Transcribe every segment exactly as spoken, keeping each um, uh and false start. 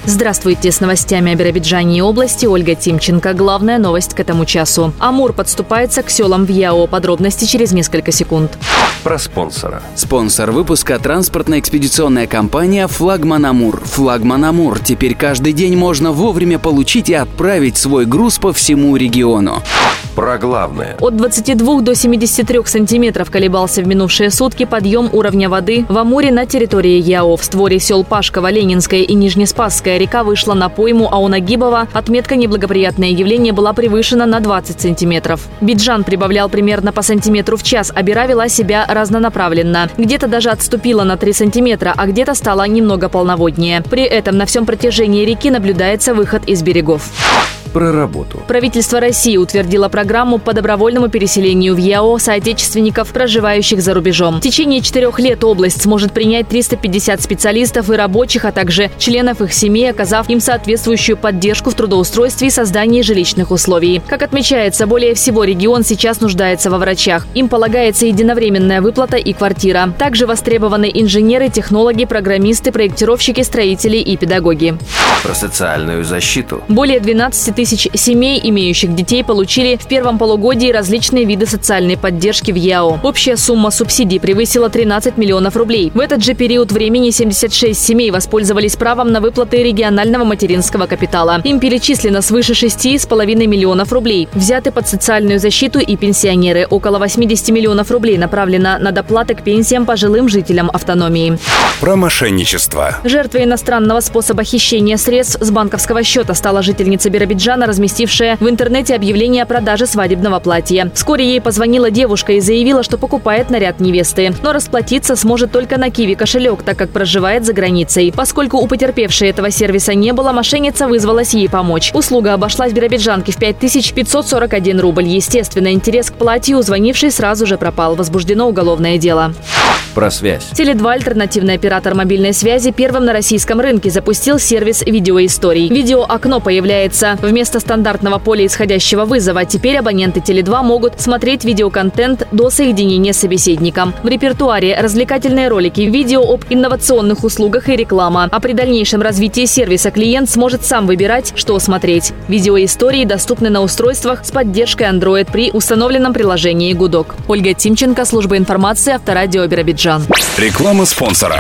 Здравствуйте, с новостями о Биробиджане и области Ольга Тимченко. Главная новость к этому часу. Амур подступается к селам в Яо. Подробности через несколько секунд. Про спонсора. Спонсор выпуска – транспортно-экспедиционная компания «Флагман Амур». «Флагман Амур» теперь каждый день можно вовремя получить и отправить свой груз по всему региону. Про главное. От двадцати двух до семидесяти трёх сантиметров колебался в минувшие сутки подъем уровня воды в Амуре на территории Яо. В створе сел Пашково, Ленинская и Нижнеспасская река вышла на пойму, а у Нагибова отметка «Неблагоприятное явление» была превышена на двадцать сантиметров. Биджан прибавлял примерно по сантиметру в час, а Бира вела себя разнонаправленно. Где-то даже отступила на три сантиметра, а где-то стала немного полноводнее. При этом на всем протяжении реки наблюдается выход из берегов. Про работу. Правительство России утвердило программу по добровольному переселению в Яо соотечественников, проживающих за рубежом. В течение четырех лет область сможет принять триста пятьдесят специалистов и рабочих, а также членов их семей, оказав им соответствующую поддержку в трудоустройстве и создании жилищных условий. Как отмечается, более всего регион сейчас нуждается во врачах. Им полагается единовременная выплата и квартира. Также востребованы инженеры, технологи, программисты, проектировщики, строители и педагоги. Про социальную защиту. Более двенадцати тысяч семей, имеющих детей, получили в первом полугодии различные виды социальной поддержки в Яо. Общая сумма субсидий превысила тринадцать миллионов рублей. В этот же период времени семьдесят шесть семей воспользовались правом на выплаты регионального материнского капитала. Им перечислено свыше шести с половиной миллионов рублей. Взяты под социальную защиту и пенсионеры. Около восьмидесяти миллионов рублей направлено на доплаты к пенсиям пожилым жителям автономии. Про мошенничество. Жертвой иностранного способа хищения средств с банковского счета стала жительница Биробиджана, разместившая в интернете объявление о продаже свадебного платья. Вскоре ей позвонила девушка и заявила, что покупает наряд невесты. Но расплатиться сможет только на Киви кошелек, так как проживает за границей. Поскольку у потерпевшей этого сервиса не было, мошенница вызвалась ей помочь. Услуга обошлась биробиджанке в пять тысяч пятьсот сорок один рубль. Естественно, интерес к платью у звонившей сразу же пропал. Возбуждено уголовное дело. Про связь. Теле два, альтернативный оператор мобильной связи, первым на российском рынке запустил сервис видеоисторий. Видеоокно появляется вместо стандартного поля исходящего вызова. Теперь абоненты Теле два могут смотреть видеоконтент до соединения с собеседником. В репертуаре развлекательные ролики, видео об инновационных услугах и реклама. А при дальнейшем развитии сервиса клиент сможет сам выбирать, что смотреть. Видеоистории доступны на устройствах с поддержкой Android при установленном приложении «Гудок». Ольга Тимченко, служба информации, Авторадио Биробиджан. Реклама спонсора.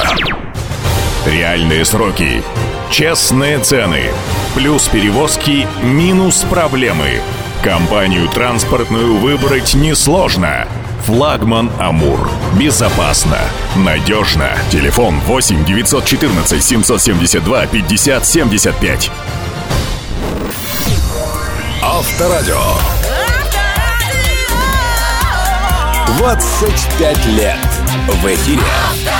Реальные сроки. Честные цены. Плюс перевозки, минус проблемы. Компанию транспортную выбрать несложно. «Флагман Амур». Безопасно, надежно. Телефон восемь девятьсот четырнадцать семьсот семьдесят два пятьдесят семьдесят пять. Авторадио. двадцать пять лет в эфире.